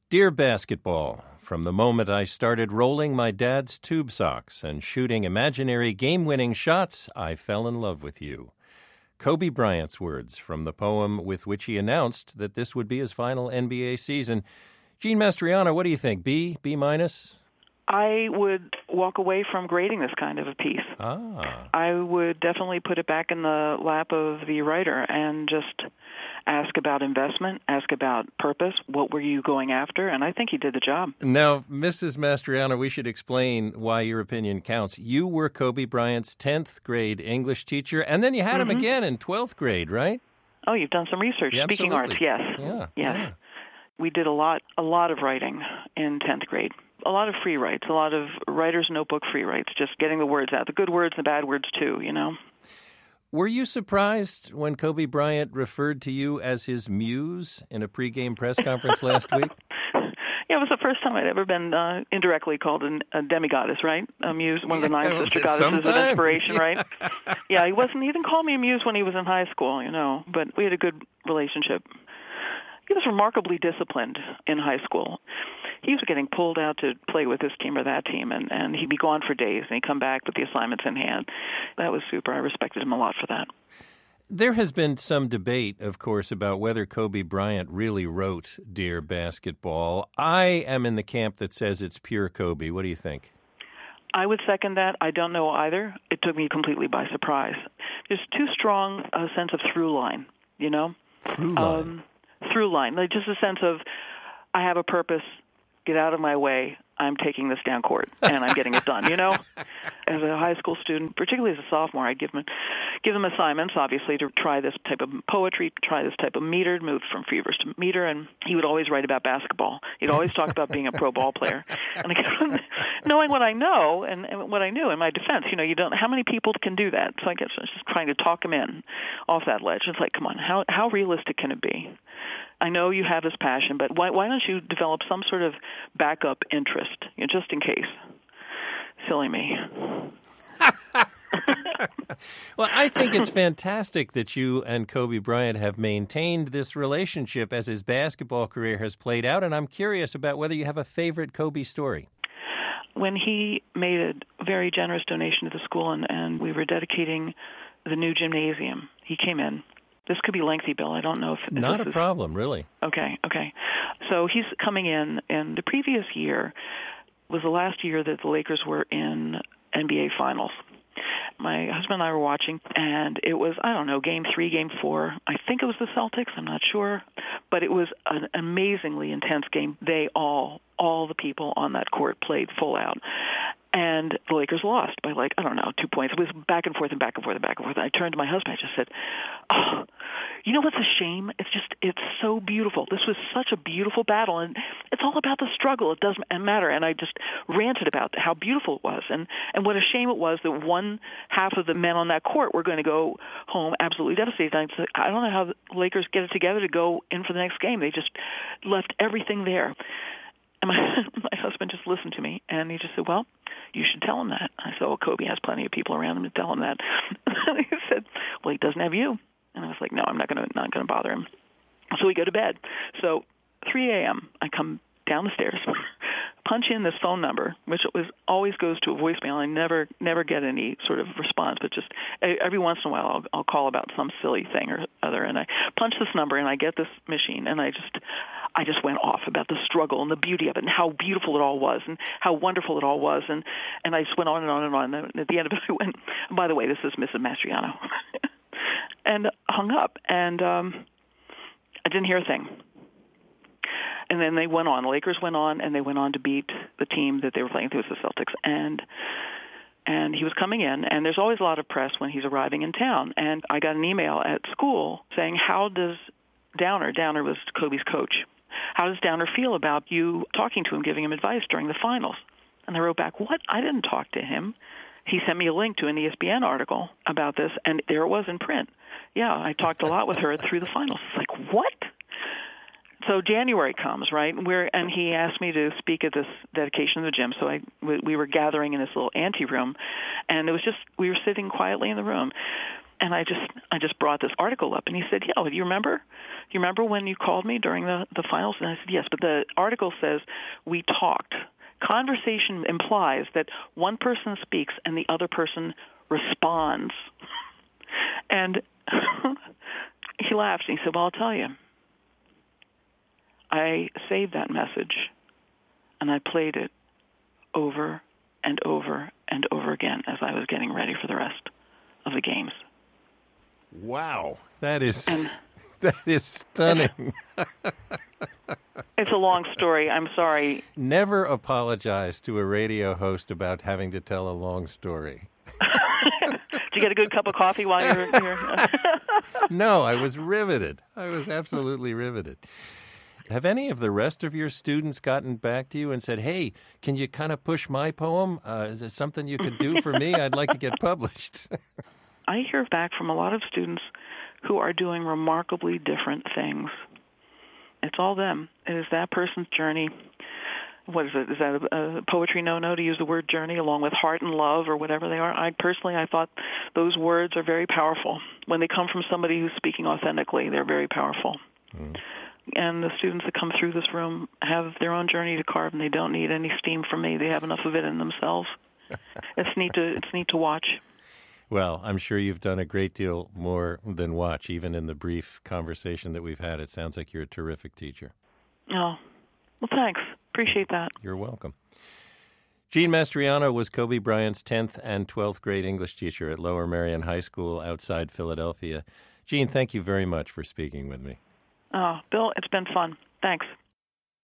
Dear Basketball, from the moment I started rolling my dad's tube socks and shooting imaginary game-winning shots, I fell in love with you. Kobe Bryant's words from the poem with which he announced that this would be his final NBA season. Gene Mastriano, what do you think? B minus? I would walk away from grading this kind of a piece. I would definitely put it back in the lap of the writer and just ask about investment, ask about purpose, what were you going after, and I think he did the job. Now, Mrs. Mastriano, we should explain why your opinion counts. You were Kobe Bryant's 10th grade English teacher, and then you had him again in 12th grade, right? Oh, you've done some research. Yeah, Speaking arts, yes. Yeah. Yes. We did a lot of writing in 10th grade. A lot of free writes, a lot of writer's notebook free writes, just getting the words out, the good words and the bad words too, you know. Were you surprised when Kobe Bryant referred to you as his muse in a pregame press conference last week? Yeah, it was the first time I'd ever been indirectly called a demigoddess, right? A muse, one of the 9 sister goddesses of inspiration, right? Yeah, he didn't call me a muse when he was in high school, you know, but we had a good relationship. He was remarkably disciplined in high school. He was getting pulled out to play with this team or that team, and he'd be gone for days, and he'd come back with the assignments in hand. That was super. I respected him a lot for that. There has been some debate, of course, about whether Kobe Bryant really wrote Dear Basketball. I am in the camp that says it's pure Kobe. What do you think? I would second that. I don't know either. It took me completely by surprise. There's too strong a sense of through line, you know? Through line. Like just a sense of, I have a purpose, get out of my way, I'm taking this down court, and I'm getting it done, you know? As a high school student, particularly as a sophomore, I'd give them assignments, obviously, to try this type of poetry, try this type of meter, move from free verse to meter, and he would always write about basketball. He'd always talk about being a pro ball player. And knowing what I know and what I knew in my defense, you know, how many people can do that? So I guess I was just trying to talk him in off that ledge. It's like, come on, how realistic can it be? I know you have this passion, but why don't you develop some sort of backup interest, you know, just in case? Silly me. Well, I think it's fantastic that you and Kobe Bryant have maintained this relationship as his basketball career has played out, and I'm curious about whether you have a favorite Kobe story. When he made a very generous donation to the school and we were dedicating the new gymnasium, he came in. This could be lengthy, Bill. I don't know if Not a problem, really. Okay. So he's coming in, and the previous year was the last year that the Lakers were in NBA Finals. My husband and I were watching, and it was, I don't know, Game 3, Game 4. I think it was the Celtics. I'm not sure. But it was an amazingly intense game. They all the people on that court played full out. And the Lakers lost by 2 points. It was back and forth and back and forth and back and forth. And I turned to my husband. I just said, oh, you know what's a shame? It's so beautiful. This was such a beautiful battle. And it's all about the struggle. It doesn't matter. And I just ranted about how beautiful it was. And what a shame it was that one half of the men on that court were going to go home absolutely devastated. And I said, I don't know how the Lakers get it together to go in for the next game. They just left everything there. And my husband just listened to me, and he just said, well, you should tell him that. I said, well, Kobe has plenty of people around him to tell him that. And he said, well, he doesn't have you. And I was like, no, I'm not going to bother him. So we go to bed. So 3 a.m., I come down the stairs, punch in this phone number, which always goes to a voicemail. I never get any sort of response, but just every once in a while I'll call about some silly thing or other. And I punch this number, and I get this machine, and I just went off about the struggle and the beauty of it and how beautiful it all was and how wonderful it all was. And I just went on and on and on. And at the end of it, I went, by the way, this is Mrs. Mastriano. And hung up. And I didn't hear a thing. And then they went on. The Lakers went on, and they went on to beat the team that they were playing. It was the Celtics. And he was coming in, and there's always a lot of press when he's arriving in town. And I got an email at school saying, how does Downer was Kobe's coach, how does Downer feel about you talking to him, giving him advice during the finals? And I wrote back, what? I didn't talk to him. He sent me a link to an ESPN article about this, and there it was in print. Yeah, I talked a lot with her through the finals. It's like, what? So January comes, right? And he asked me to speak at this dedication of the gym. So we were gathering in this little ante room, and it was just, we were sitting quietly in the room. And I just brought this article up, and he said, "Yeah, you remember when you called me during the finals?" And I said, "Yes, but the article says we talked. Conversation implies that one person speaks and the other person responds." And he laughed, and he said, "Well, I'll tell you. I saved that message, and I played it over and over and over again as I was getting ready for the rest of the games." Wow, that is stunning. It's a long story. I'm sorry. Never apologize to a radio host about having to tell a long story. Did you get a good cup of coffee while you were here? No, I was riveted. I was absolutely riveted. Have any of the rest of your students gotten back to you and said, "Hey, can you kind of push my poem? Is there something you could do for me? I'd like to get published." I hear back from a lot of students who are doing remarkably different things. It's all them. It is that person's journey. What is it? Is that a poetry no-no to use the word journey along with heart and love or whatever they are? I thought those words are very powerful. When they come from somebody who's speaking authentically, they're very powerful. Mm. And the students that come through this room have their own journey to carve, and they don't need any steam from me. They have enough of it in themselves. It's neat to watch. Well, I'm sure you've done a great deal more than watch, even in the brief conversation that we've had. It sounds like you're a terrific teacher. Oh, well, thanks. Appreciate that. You're welcome. Jean Mastriano was Kobe Bryant's 10th and 12th grade English teacher at Lower Merion High School outside Philadelphia. Jean, thank you very much for speaking with me. Oh, Bill, it's been fun. Thanks.